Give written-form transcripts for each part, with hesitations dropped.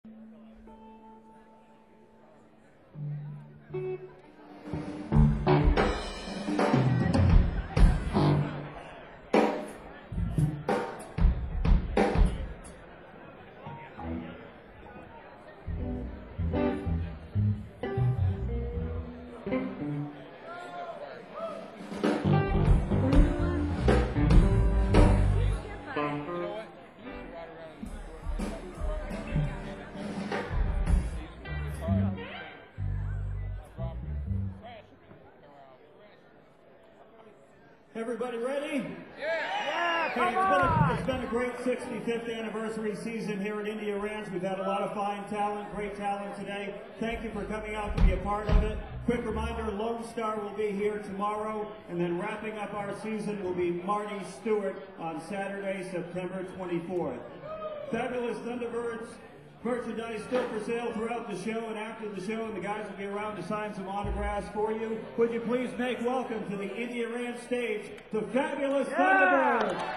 Everybody ready? Yeah! Okay, it's been a great 65th anniversary season here at India Ranch. We've had a lot of fine talent, great talent today. Thank you for coming out to be a part of it. Quick reminder, Lone Star will be here tomorrow, and then wrapping up our season will be Marty Stewart on Saturday, September 24th. Fabulous Thunderbirds merchandise still for sale throughout the show and after the show, and the guys will be around to sign some autographs for you. Would you please make welcome to the India Ranch stage the Fabulous Thunderbirds.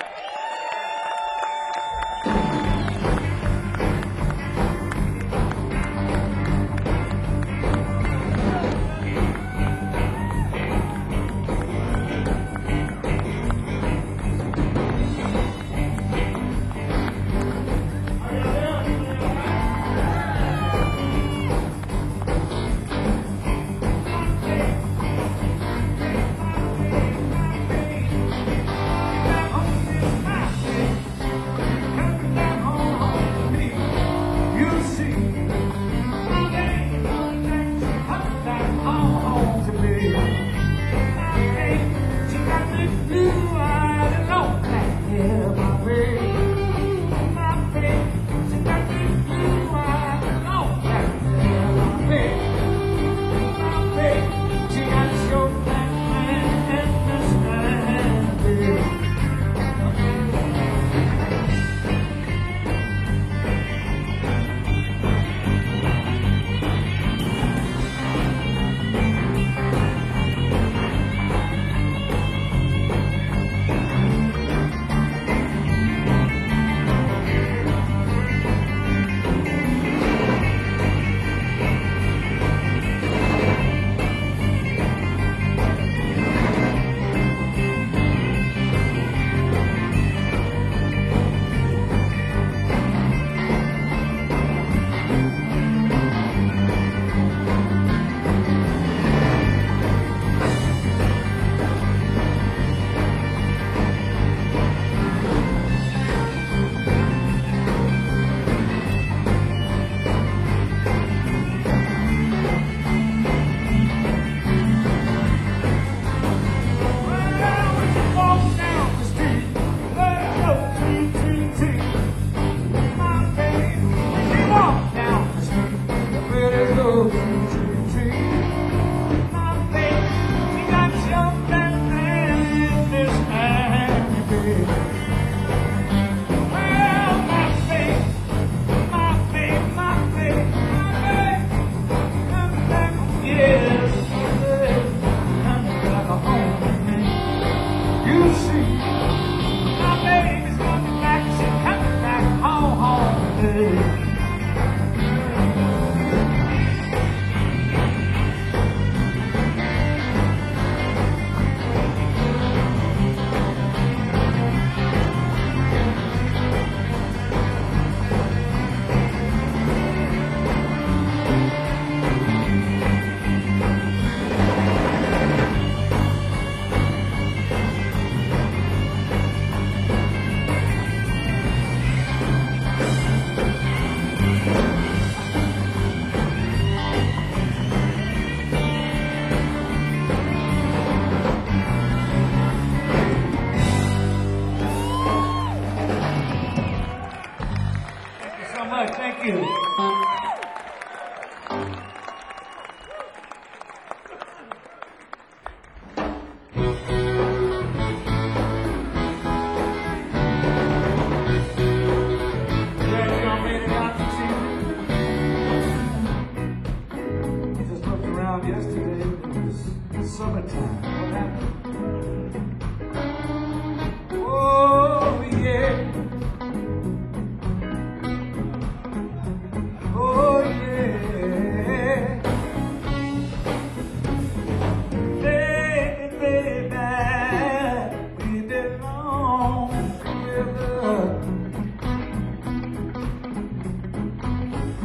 Thank you.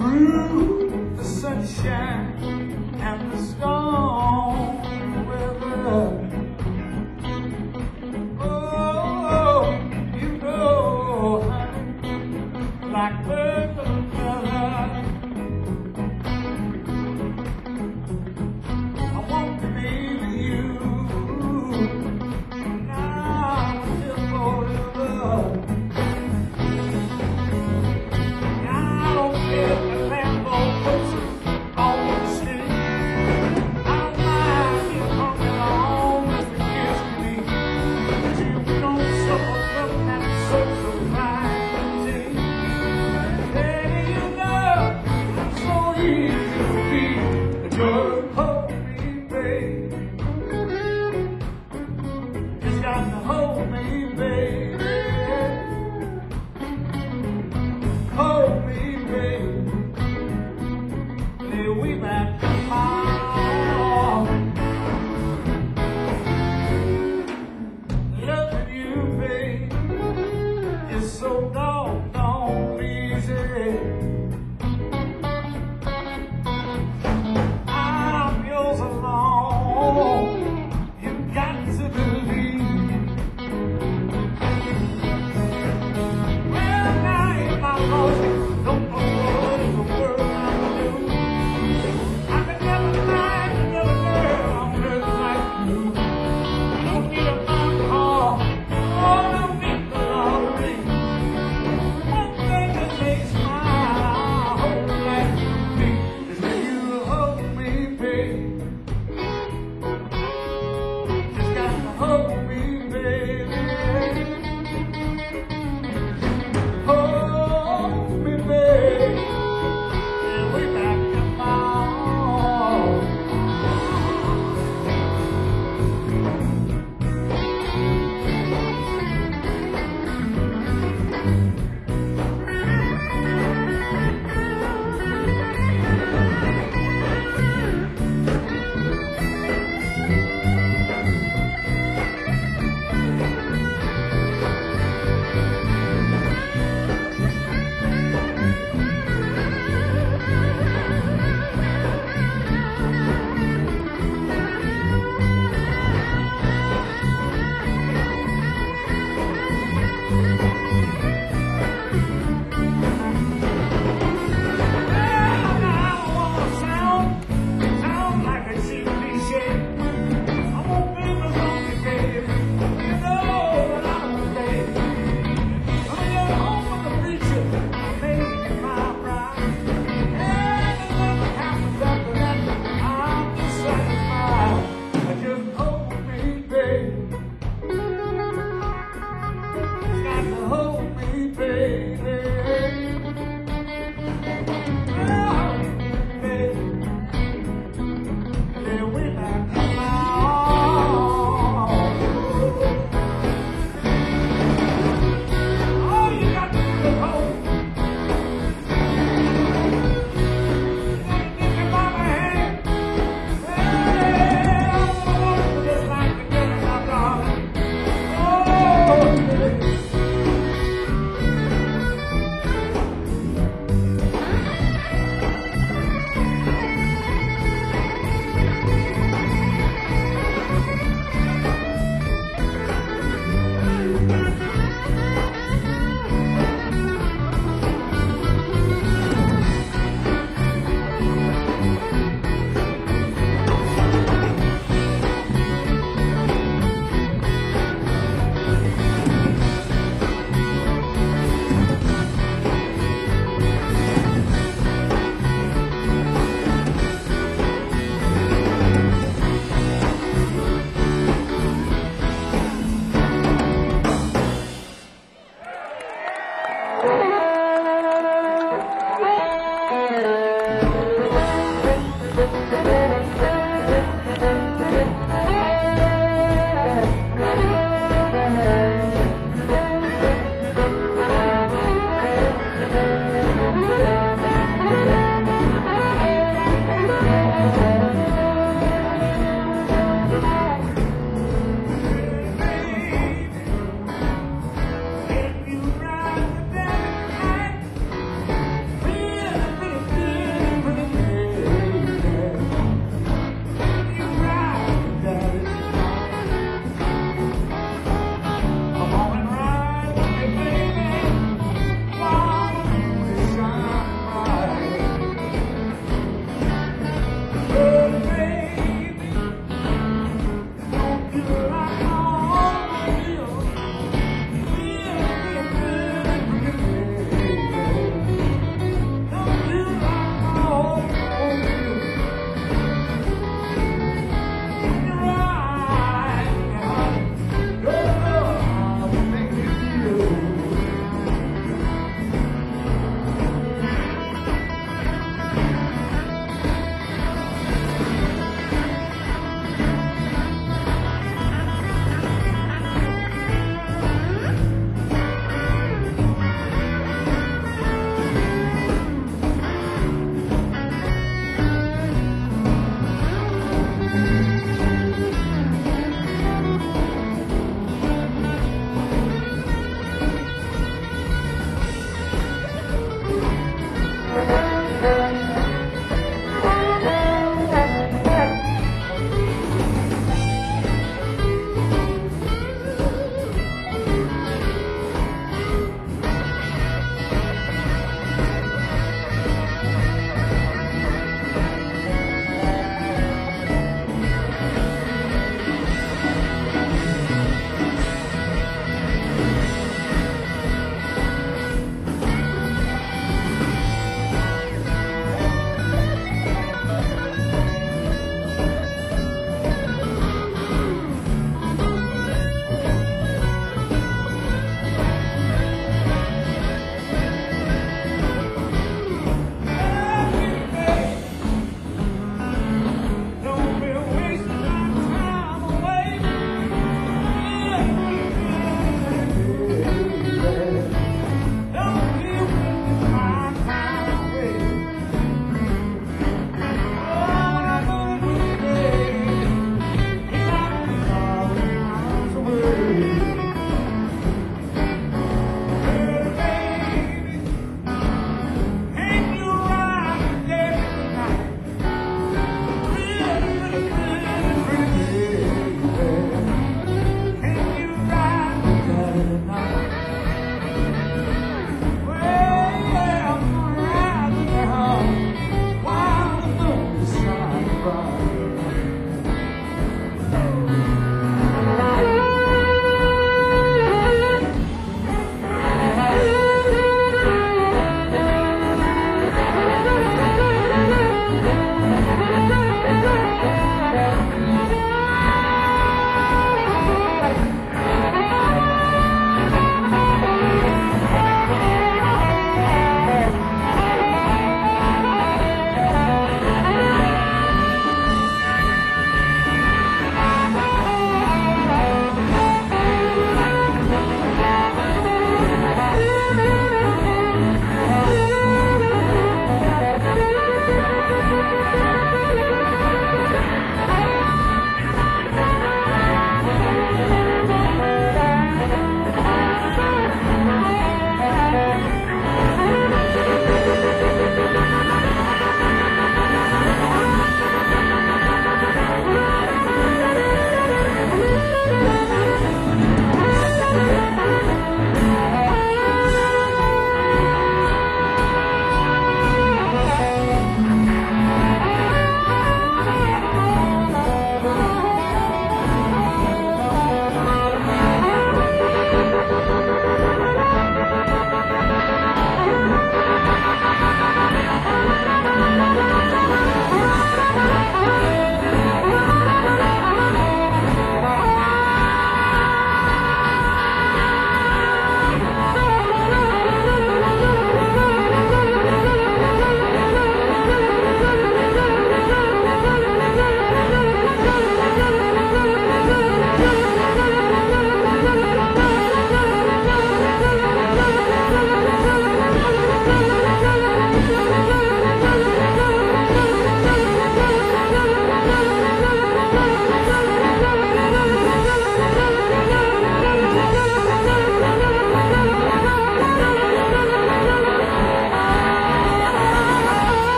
through the sunshine and the storm weather. Oh, you know, honey, like birds of a feather, I want to be you now until forever. I don't care if the Lambo puts on the street. I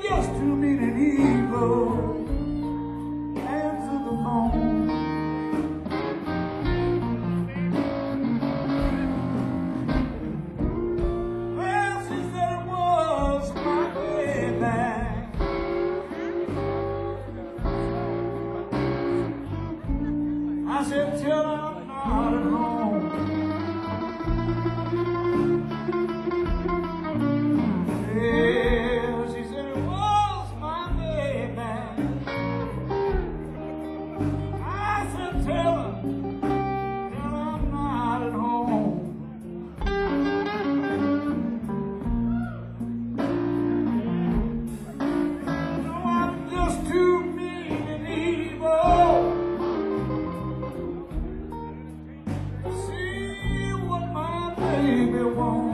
just too mean and evil. Answer the phone. Well, she said it was my way back. I said, tell her I'm not at home. Yeah, she said it was my way back. I said, tell her I'm not at home. No, I'm just too mean and evil. See what my baby wants.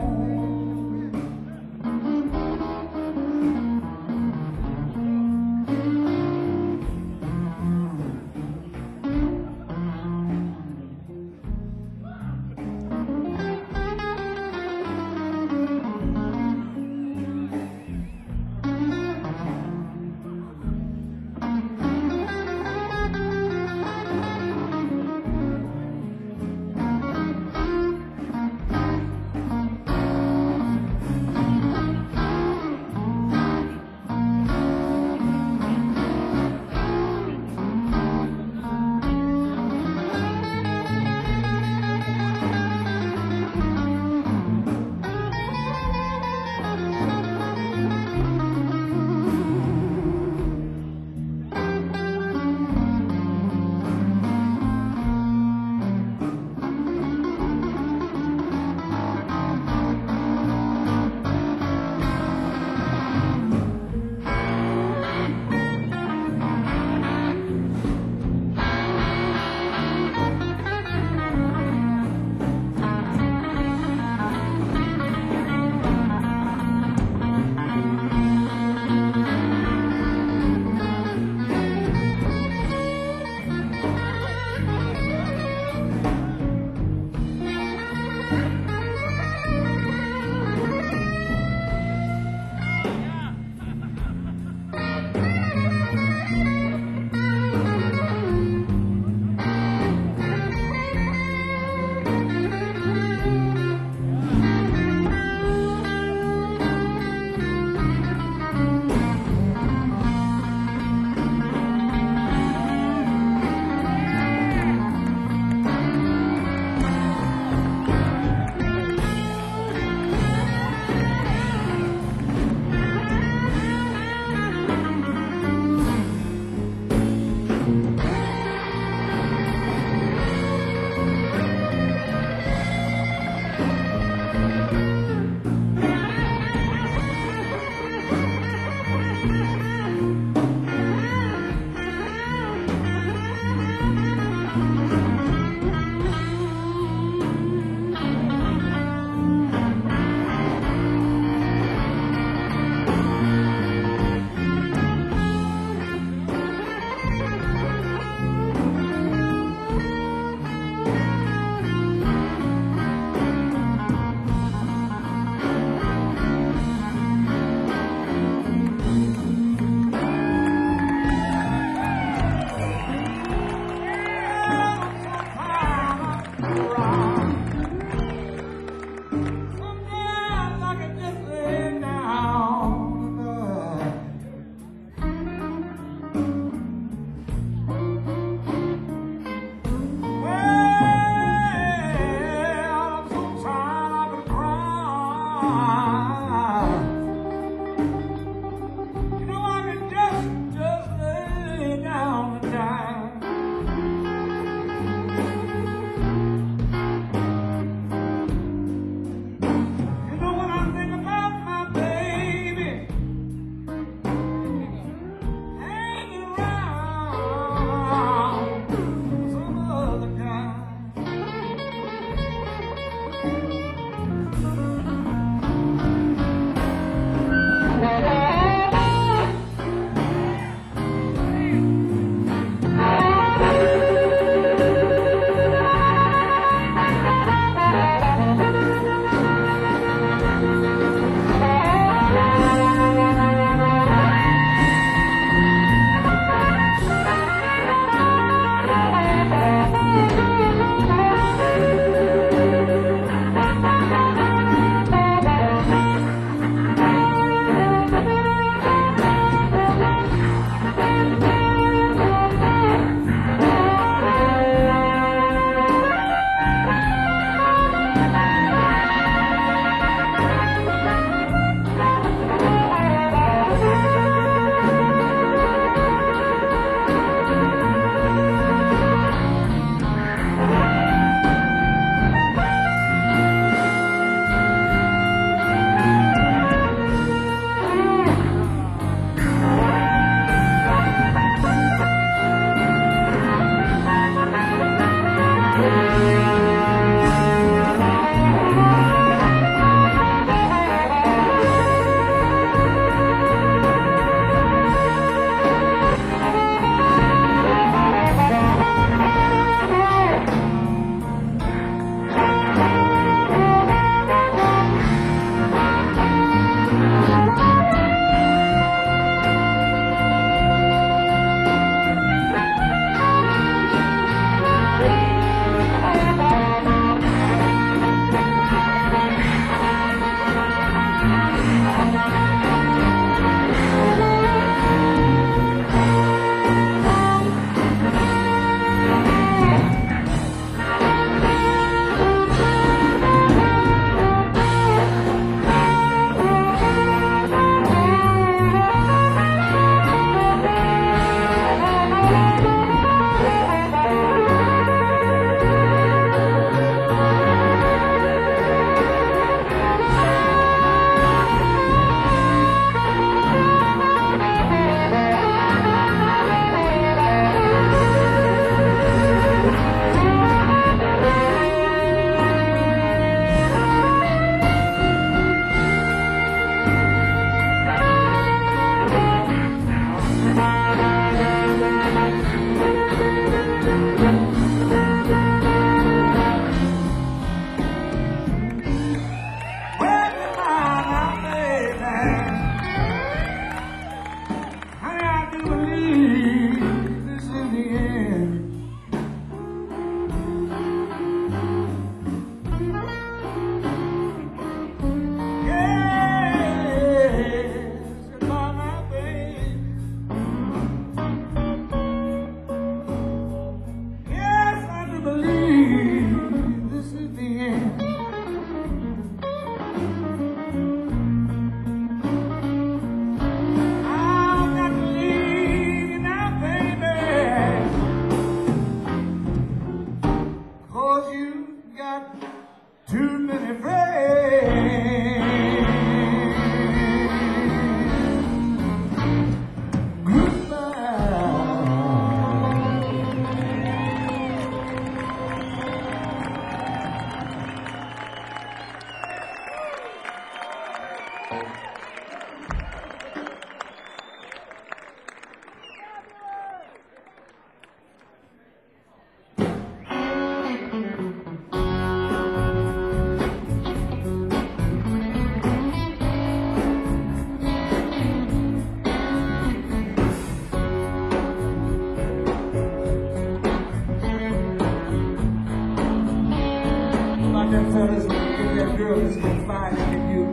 girl that's confiding in you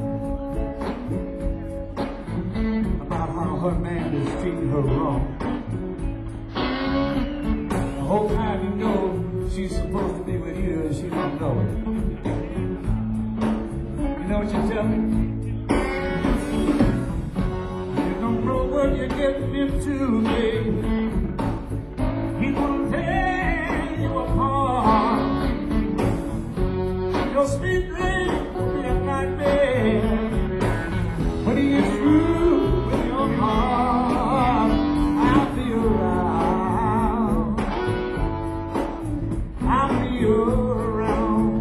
about how her man is treating her wrong. The whole time you know she's supposed to be with you and she don't know it. You know what you tell me? You don't know what you're getting into, babe. He gonna tear you apart. Your sweet dream will be a nightmare. When he is through with your heart, I'll be around. I'll be around.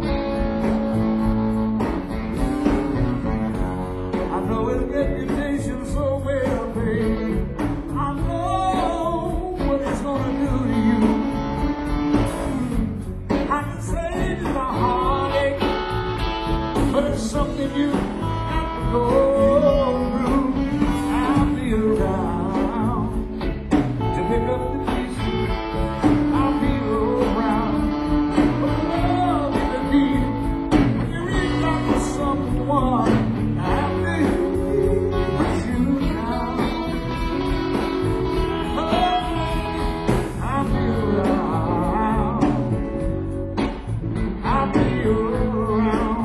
I know his reputation so well, babe. I know what it's gonna do to you. I can save you the heartache, but it's something you have to go through. I'll be around to pick up the pieces. I'll be around for the love you need. When you reach out to someone after you push you down, I'll be around. I'll be around.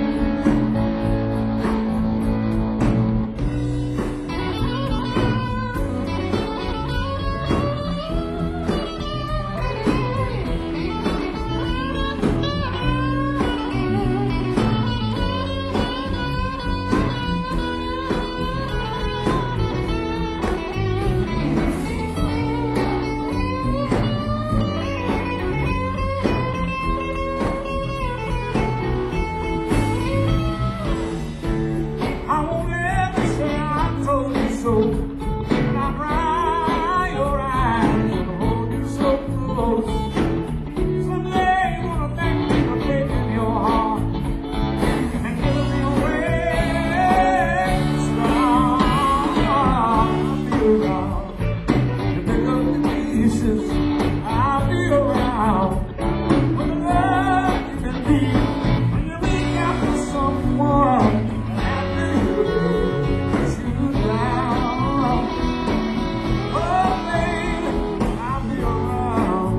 I won't ever say I told you so. When I dry your eyes and hold you so close. Someday you're gonna thank me for taking your heart and giving me a way to start. I'll be around to pick up the pieces. I'll be around for the love you can need. When you reach out to someone after you push you down, oh baby, I'll be around.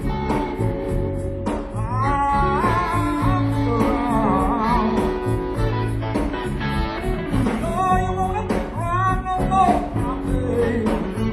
I'll be around. No, you won't have to cry no more, my baby.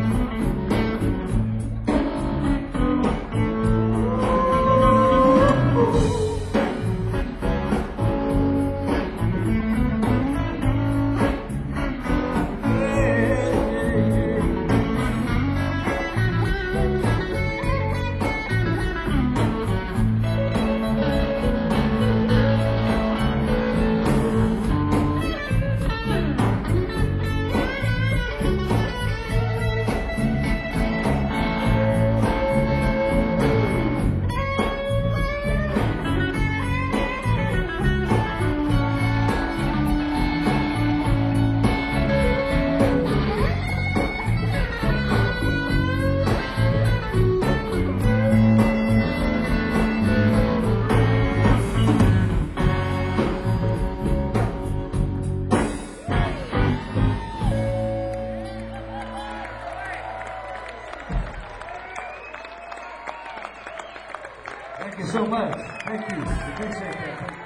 Thank you so much. Thank you. Appreciate that.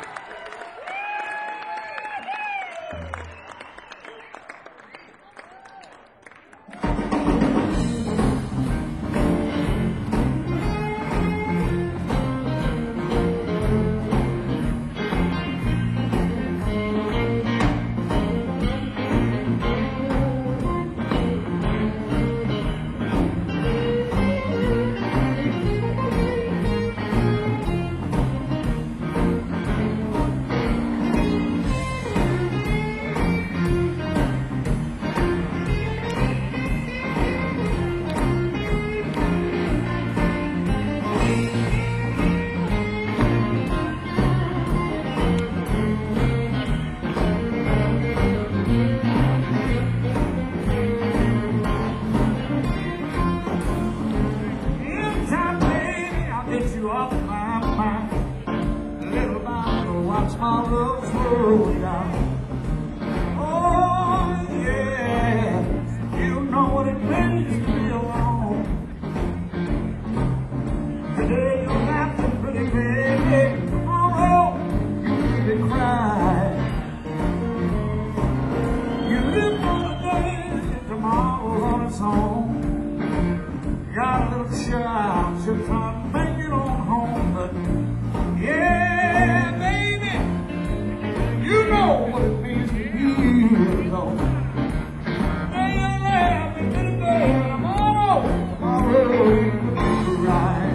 it's home. Got a little child, she'll try to make it on home. But yeah, baby, you know what it means to be alone. Hey, you left me today, and I'm all over my road to ride.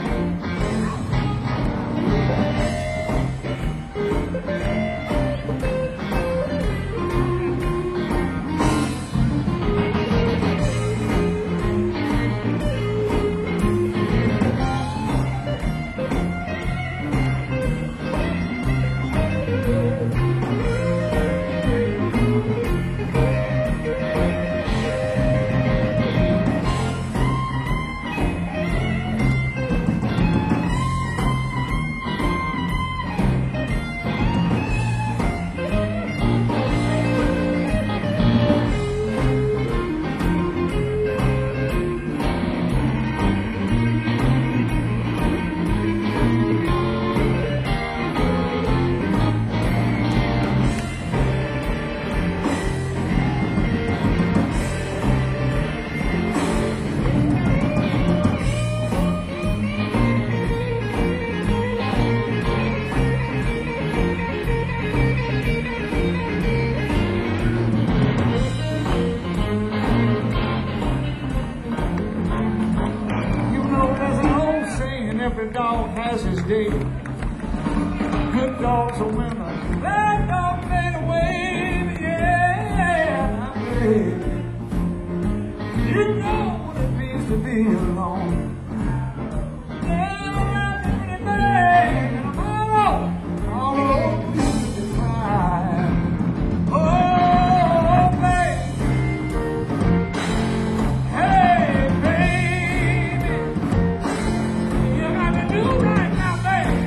Every dog has his day. Good dogs are winners, bad dogs fade away. Yeah, baby, you know what it means to be alone. Yeah, I'm pretty bad, and I'm all over the cry. Oh, baby, hey, baby. Do right now, baby.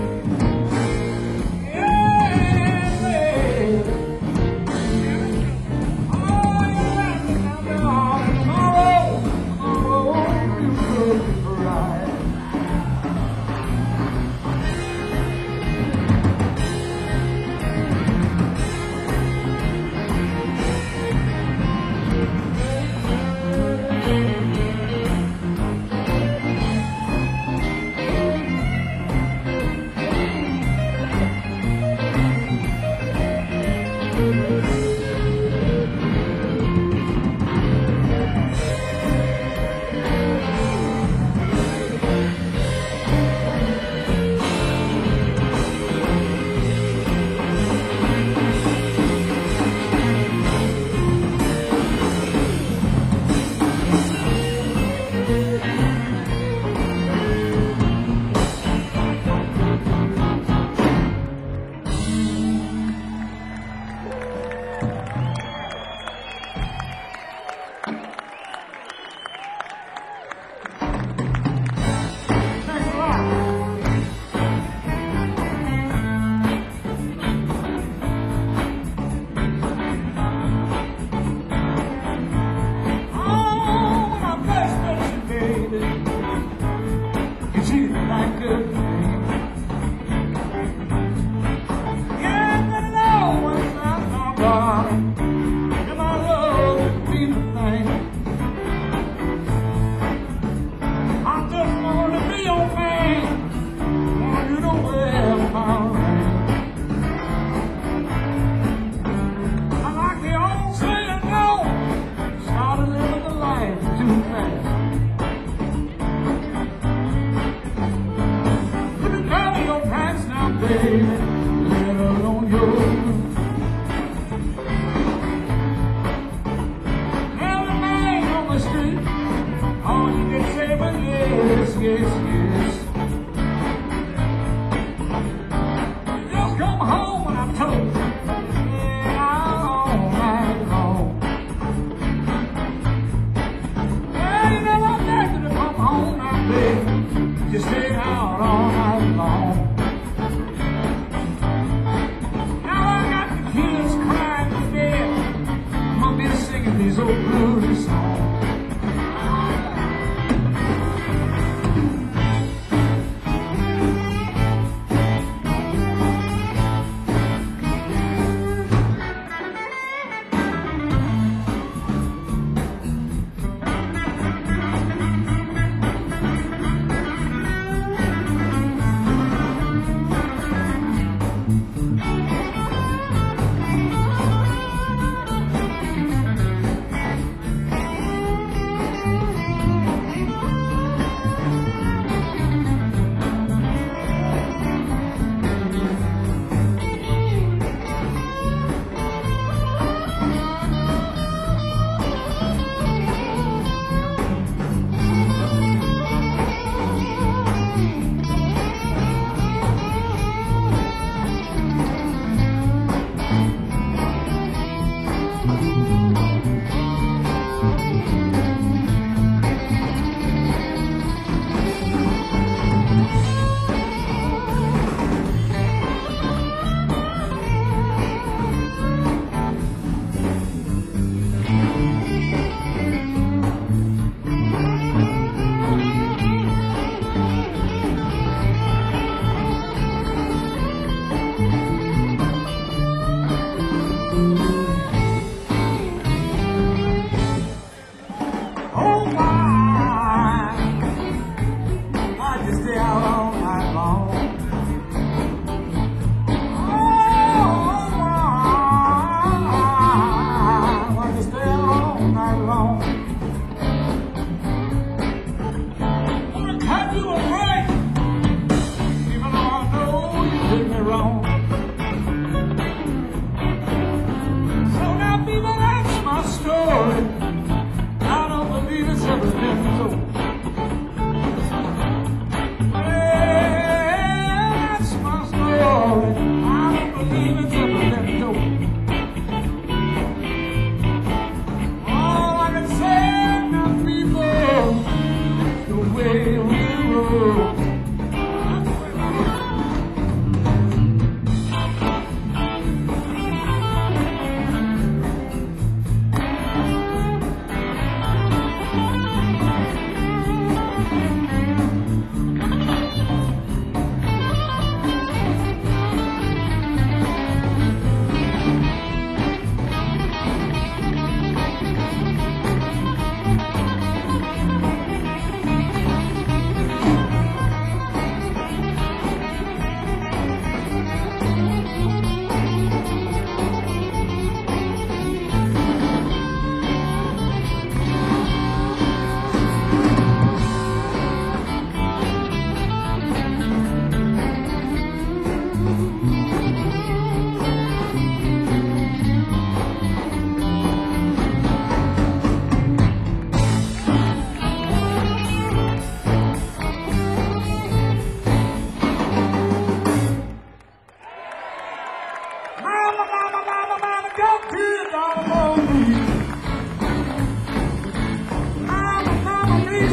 Yeah, baby. Oh, you're right now, tomorrow, you could be right.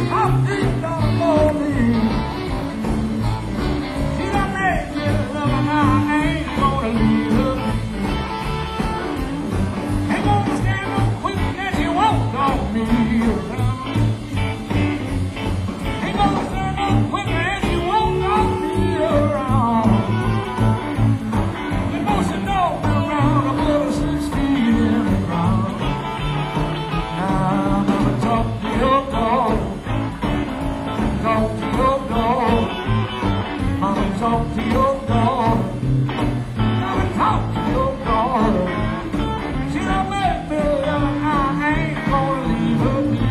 I'm deep down for me. She done made me love and I ain't gonna leave her. Ain't gonna stand up quick and she won't dog me around. Ain't gonna stand up quick and she won't dog me around. You know she dog me around, I'm little 6 feet in the ground. I'm gonna talk to your dog. Talk to your dog. I'm gonna talk to your dog. I'm gonna talk to your dog. She done made me love and I ain't gonna leave her be.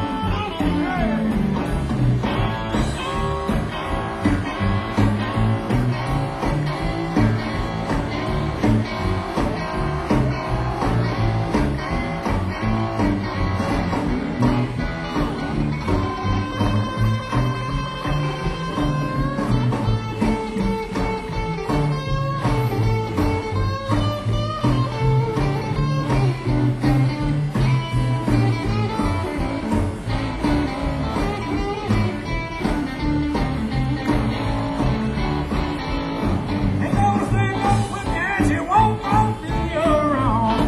Ain't gonna stand up quick and she won't dog me around.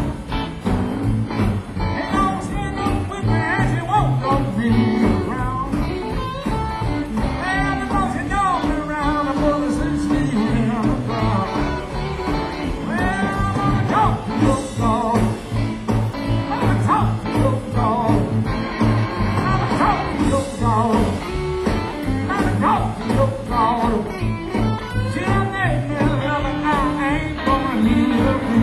Ain't gonna stand up quick and she won't dog me around. And because she dog me around, I'm gonna 6 feet in the ground. Well, I'm gonna talk to your dog. I'm gonna talk to your dog. I'm gonna talk to your dog. I'm gonna talk to your dog. She done made me love and I ain't gonna leave her be.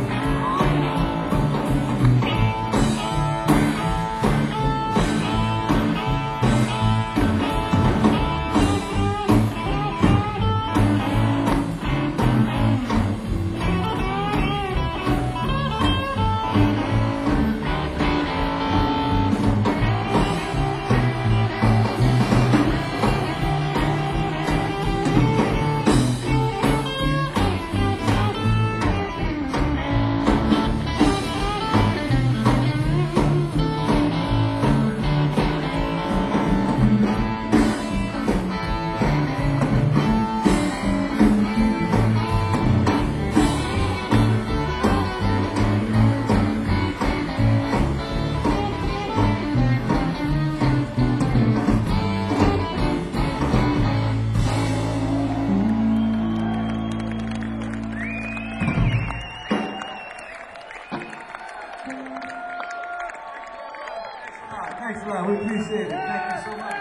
Thanks a lot. We appreciate it. Thank you so much.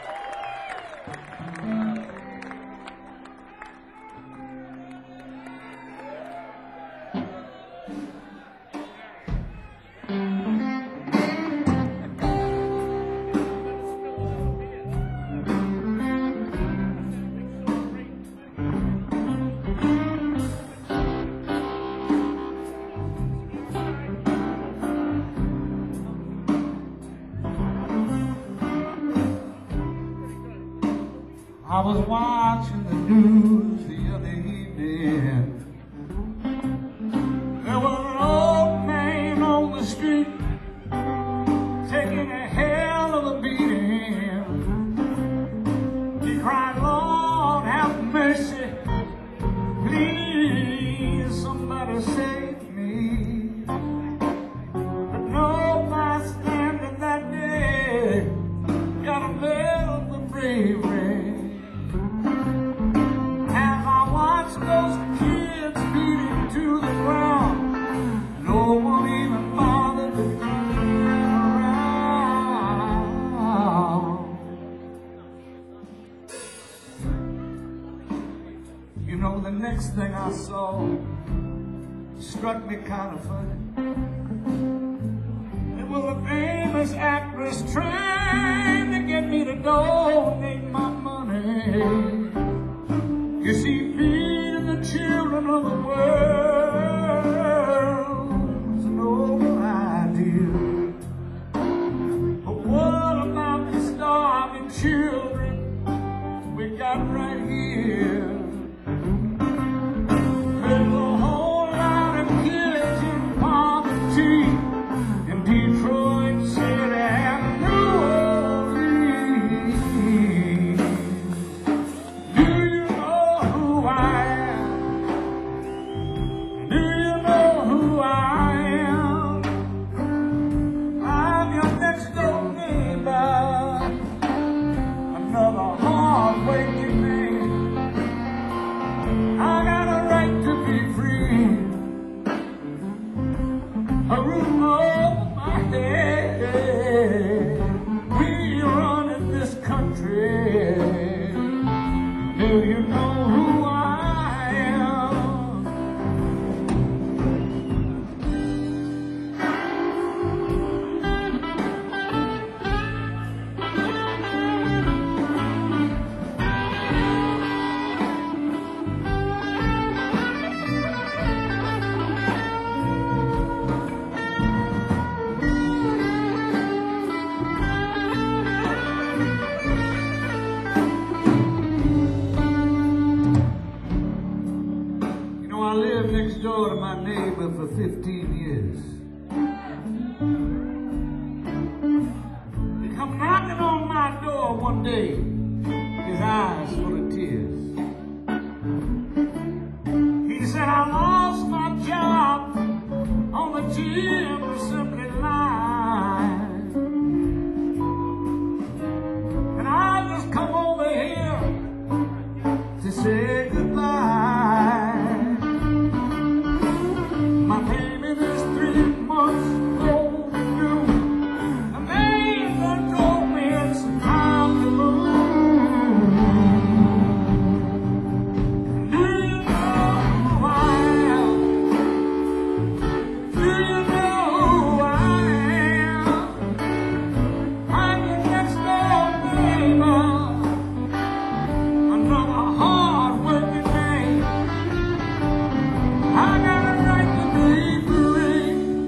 I was watching the news the other evening. There was an old man on the street taking a hell of a beating. He cried, Lord, have mercy. Please, somebody save me. But no bystander that day got a medal for bravery. Those kids beating to the ground, no one even bothered to turn around. You know, the next thing I saw struck me kind of funny. It was a famous actress trying to get me to donate my money. You see, feeding the children of the world is a noble idea. But what about the starving children we got right here? There's a whole lot of kids in poverty in Detroit City and New Orleans. door to my neighbor for 15 years. He come knocking on my door one day, his eyes full of tears. He said, I lost my job on the gym assembly line, and I just come over here to say goodbye. My payment is 3 months overdue. The man that told me it's time to move. Do you know who I am? Do you know who I am? I'm your next door neighbor, another hard-working man. I got a right to be free,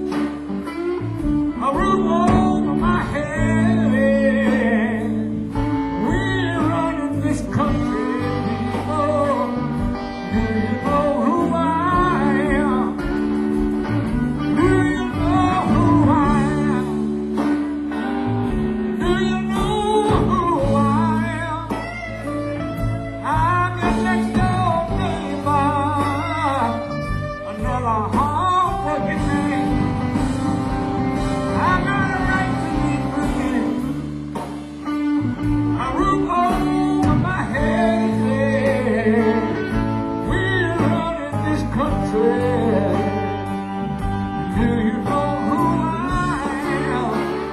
a roof over my head. We're running this country, people. Do you know who I am? Do you know who I am? Do you know who I am? I'm your next door neighbor, another hard-working man. I got a right to be free, a roof over my head. We're running this country. Do you know who I am?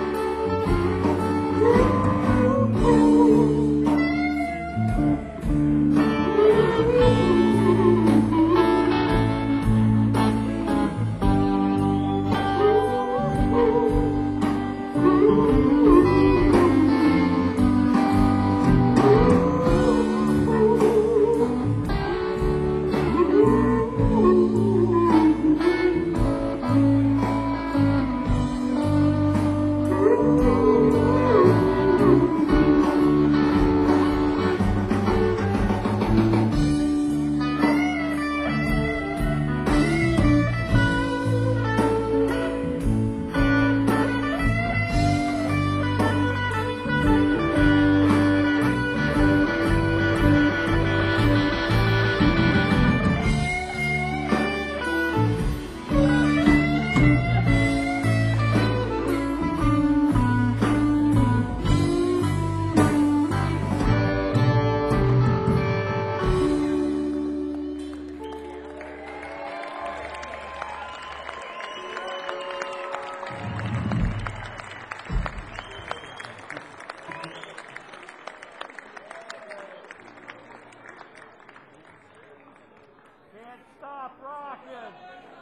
Can't stop rocking.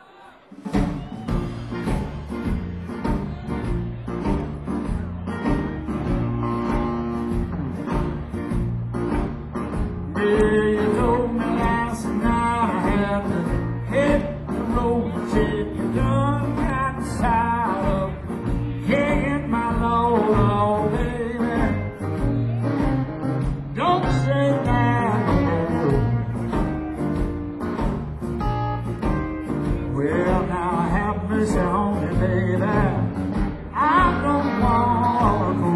You told me last night I had to hit the road. You said you done got tired of carrying my load, oh baby. Don't say that no more. Well, now have mercy on me, baby. I don't wanna go.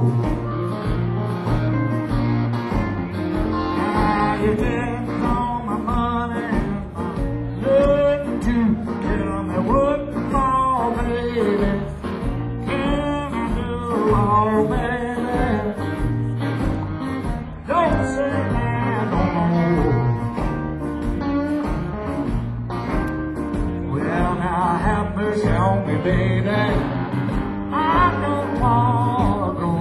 Now you didn't all my money and my love too. Tell me what more, baby, can I do, oh baby? Don't say that no more. Well, now have mercy on me, baby. I don't wanna go.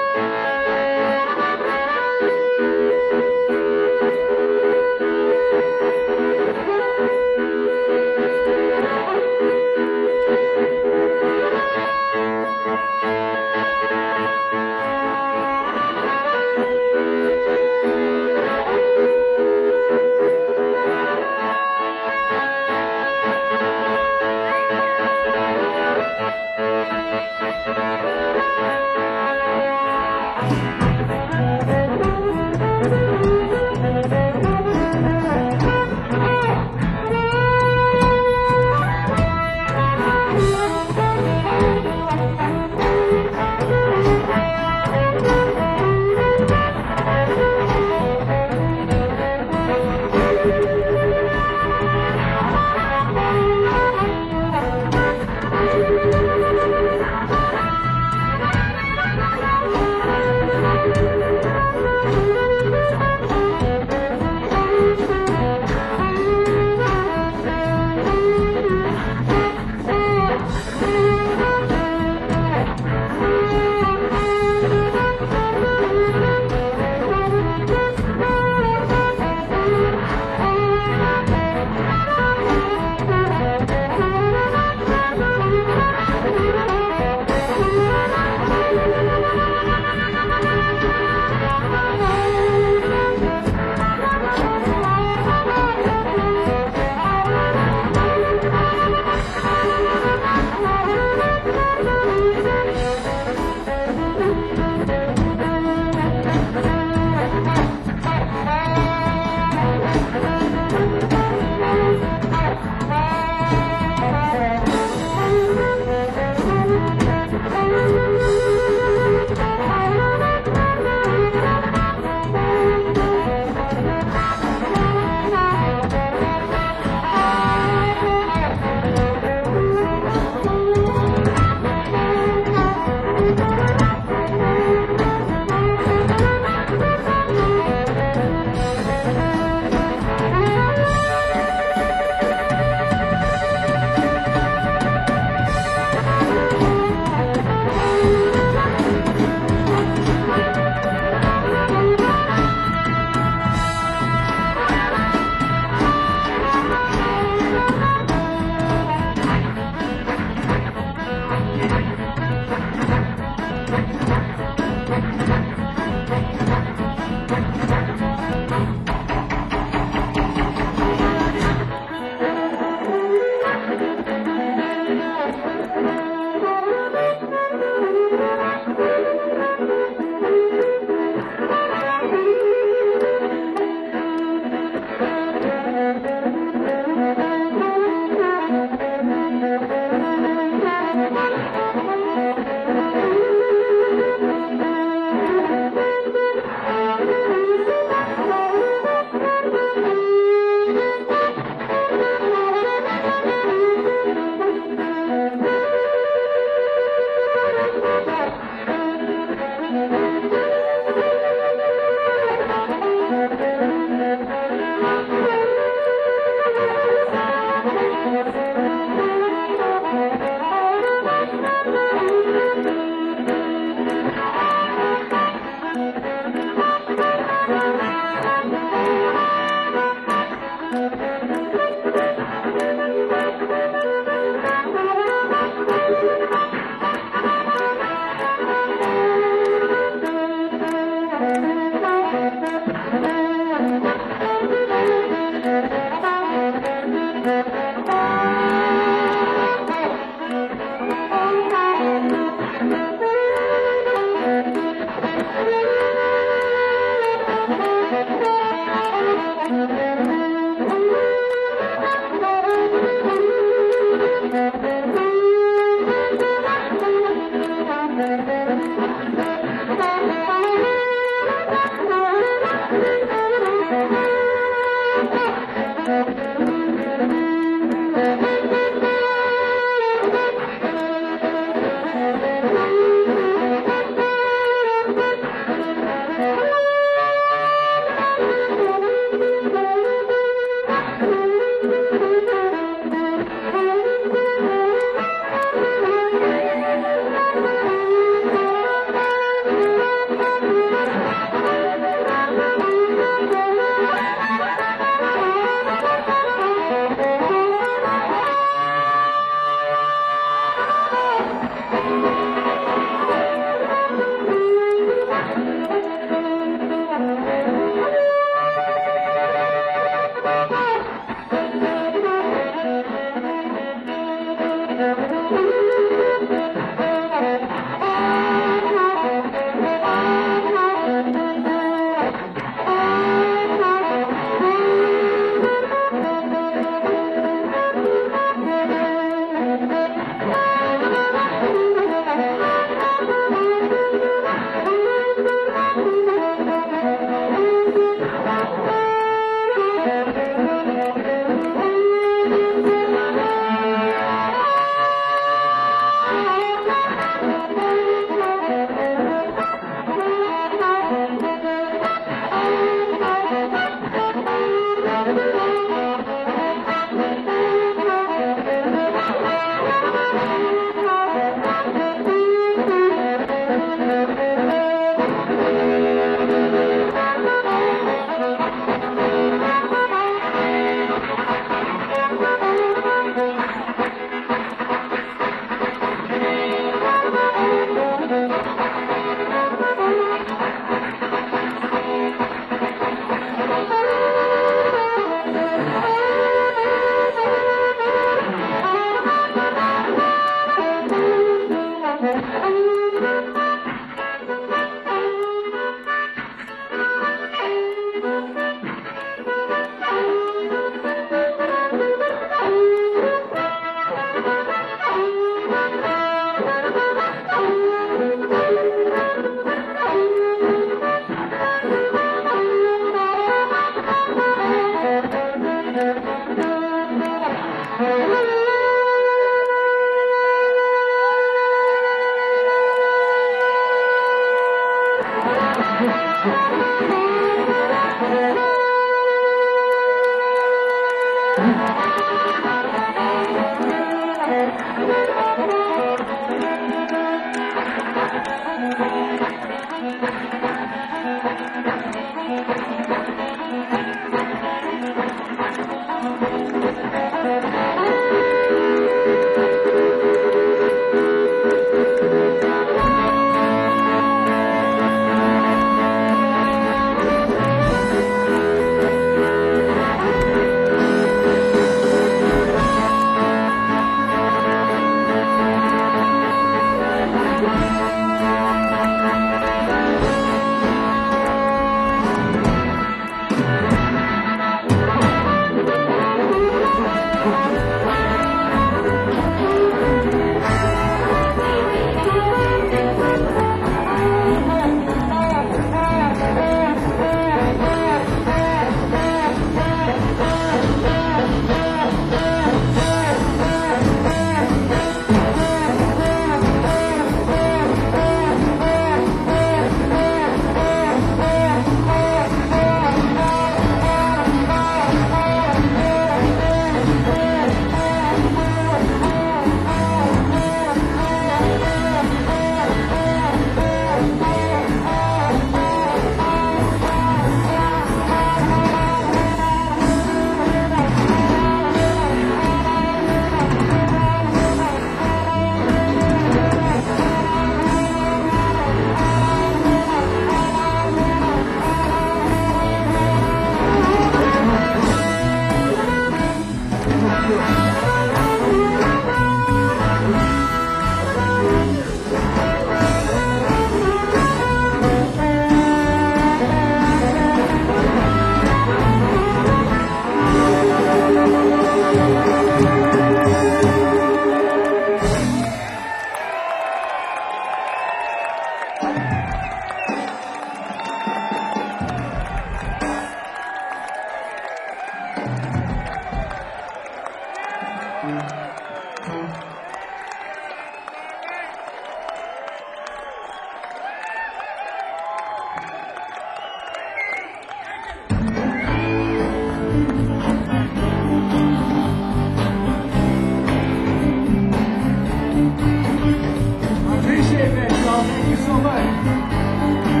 Appreciate that, y'all. Thank you so much.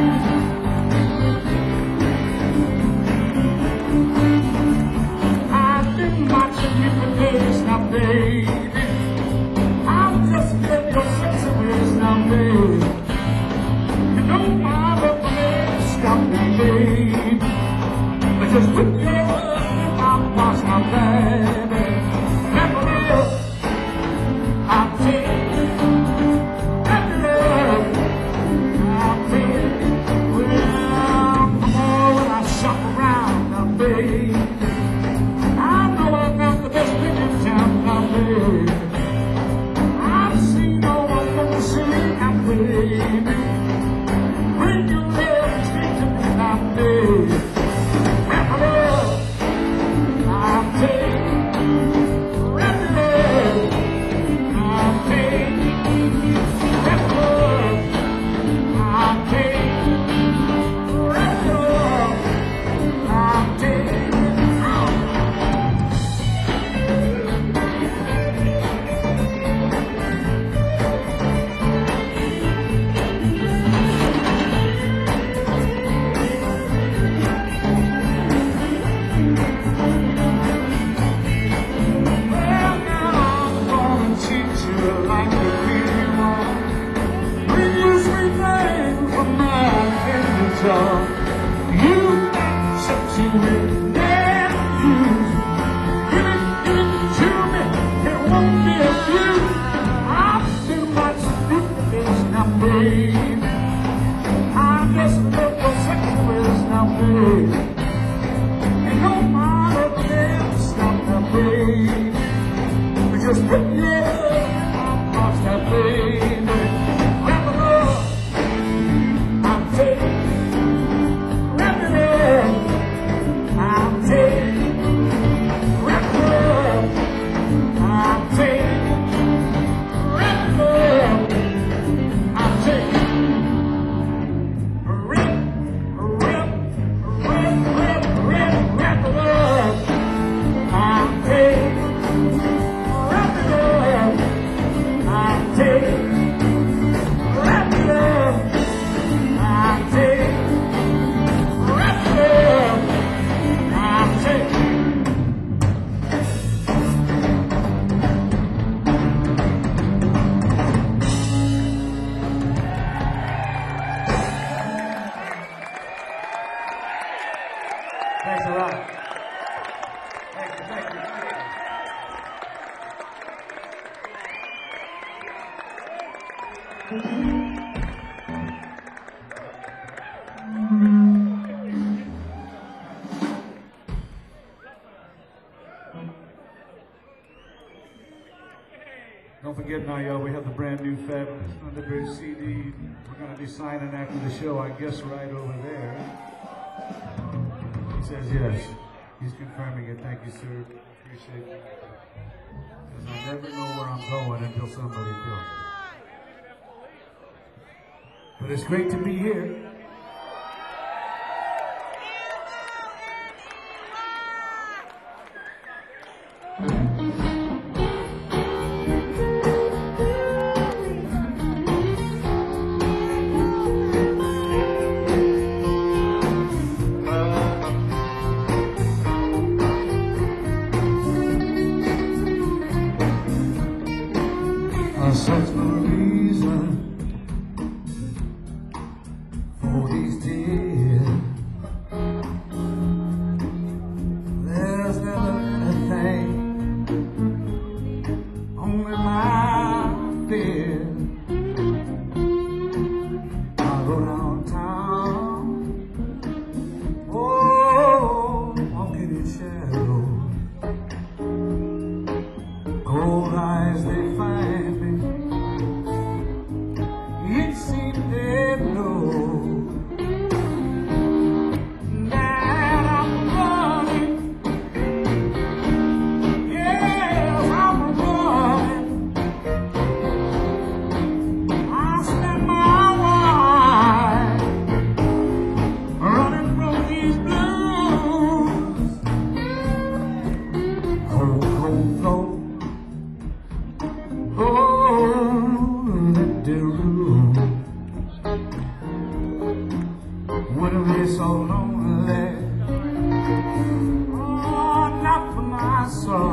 I've been watching you for days now, baby. I'm just letting your sexy ways now, baby. You know my love for me, stop me, baby. But just with your love, I'm lost now, baby. Never will. I'll take just put your arm across that baby. Wrap it up, I'll take. Wrap it up, I'll take. Wrap it up, I'll take. Wrap it up, I'll take. Wrap it up, I'll take. Thanks a lot. Thank you. Don't forget now, y'all, we have the brand new Fabulous Thunderbird CD. We're going to be signing after the show, I guess, right over there. He says yes. He's confirming it. Thank you, sir. Appreciate it. Because I never know where I'm going until somebody tells me. But it's great to be here. I search for a reason for these tears. There's never anything, only my fear. I go downtown, oh, walking in shadows. Cold eyes, they find me. It seems they know that I'm running. Yes, I'm running.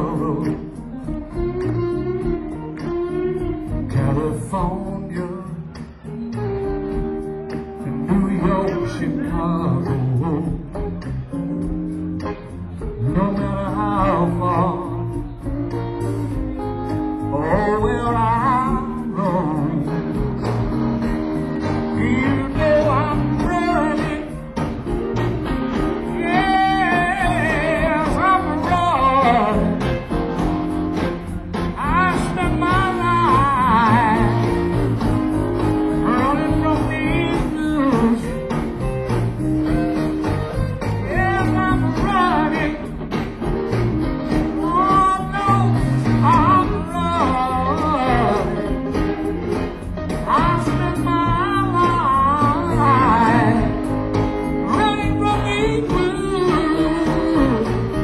Road, California, New York, Chicago. No matter how far or where I roam, you know I'm running. Yes, I'm running. I spend my life running from these blues. Yes, I'm running. Oh no, I'm running. I spend my life running from these blues.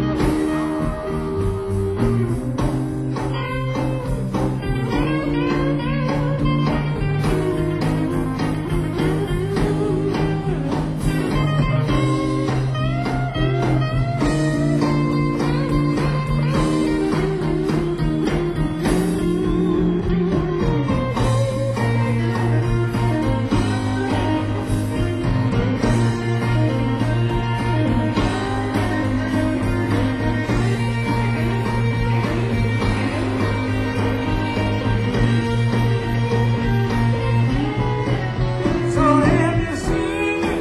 So if you see me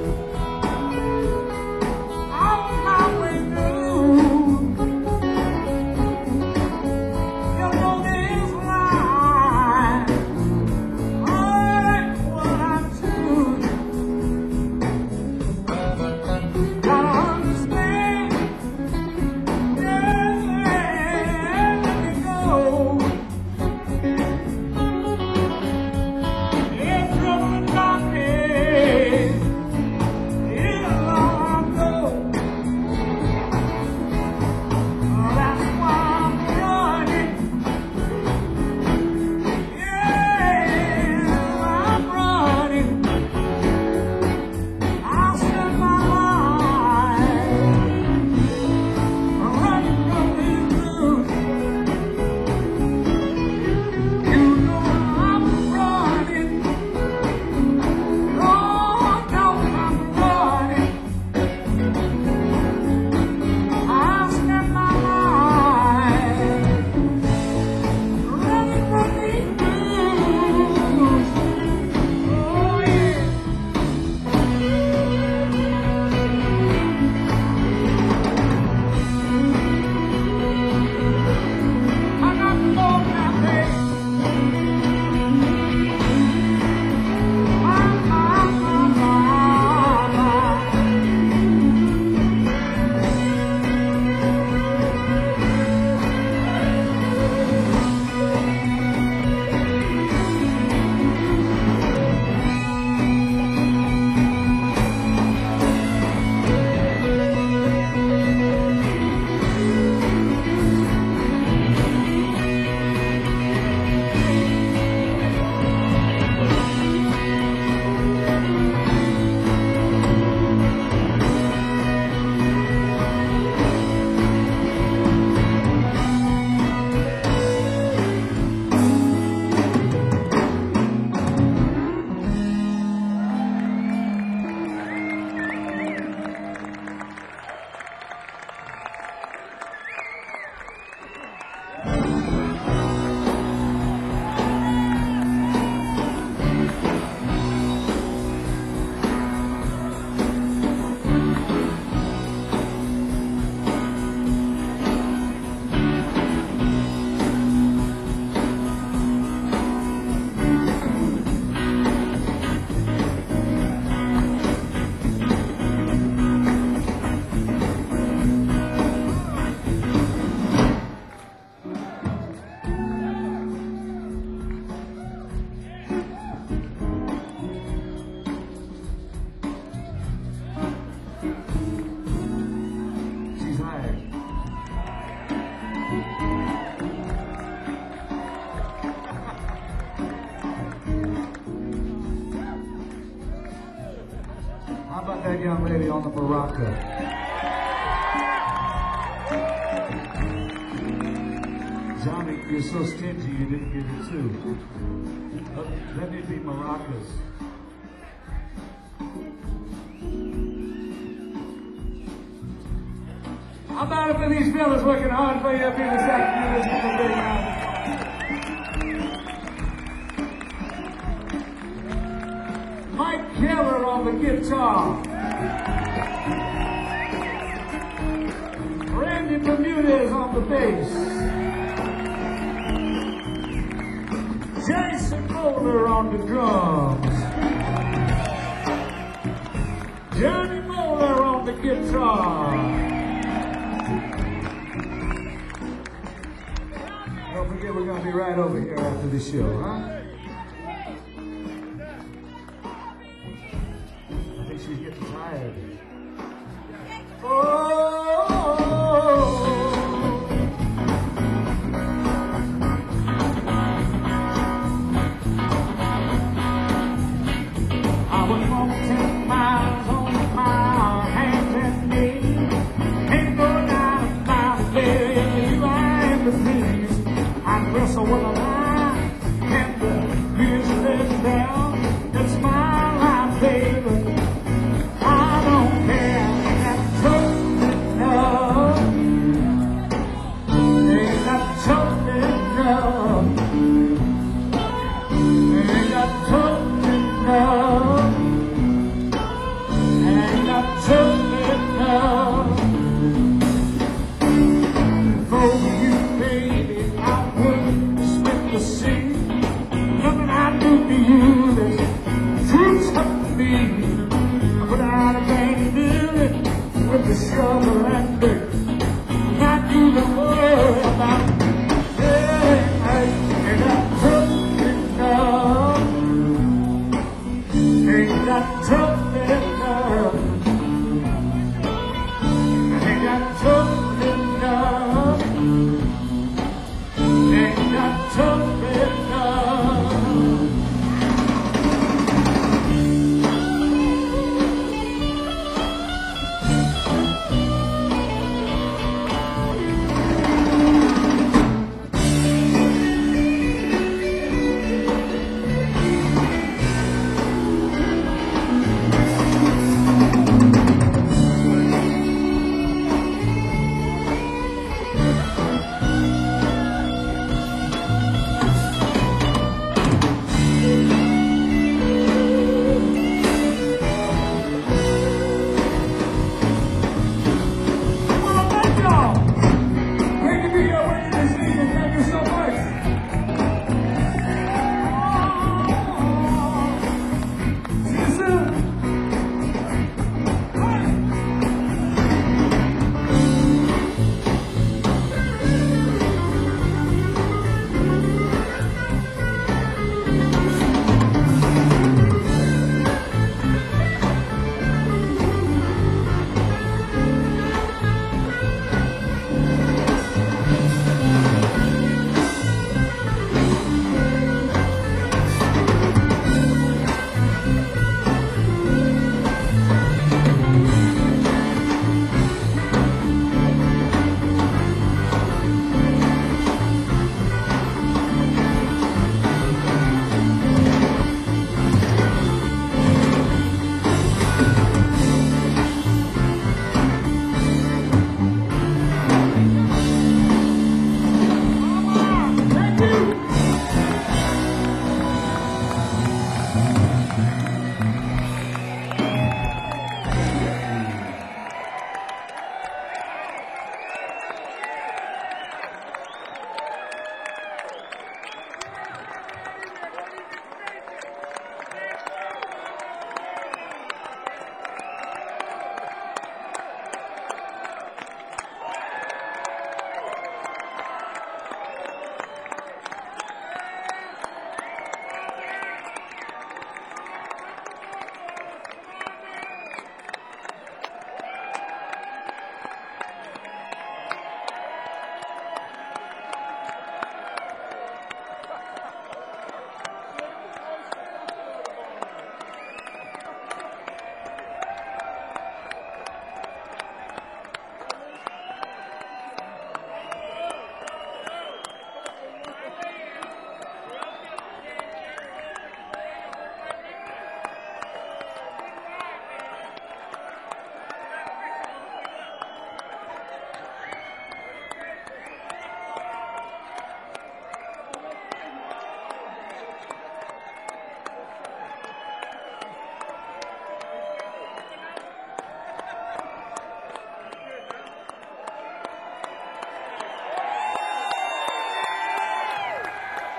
on my way through, you know this life ain't what I choose. Gotta understand, yeah, let me go. It's trouble and darkness, it's all I know. That's why I'm running. Yeah, I'm running. I spend my life running from these blues. You know I'm running. Oh, no, I'm running. I spend my life running from these blues. Oh, yeah. I got more than this. She's hired. How about that young lady on the maraca? Johnny, you're so stingy you didn't give it two. Let me be maracas. How about it for these fellas working hard for you up here this afternoon? Let's give a big round of applause. Mike Keller on the guitar. Randy Bermudez on the bass. Jason Moeller on the drums. Johnny Moeller on the guitar. Don't forget we're going to be right over here after the show, huh? I think she's getting tired. I was walking 10 miles on my hands and knees. Ain't no doubt about it, baby, you ain't the please. I wrestle with a lie and the music is down. It's my life, baby. I don't care. Ain't that tough enough? Ain't that tough enough? Ain't that tough enough? Ain't that tough enough? For you, baby, I would split the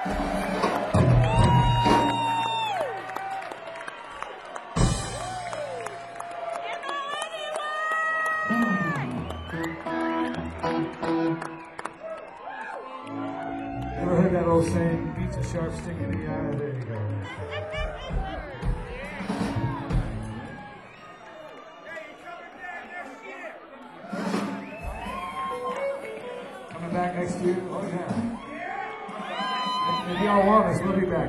Ever heard that old saying, beats a sharp stick in the eye? There you go. Coming back next year? Oh, yeah. If y'all want us, we'll be back.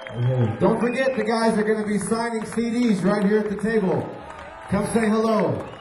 Don't forget, the guys are going to be signing CDs right here at the table. Come say hello.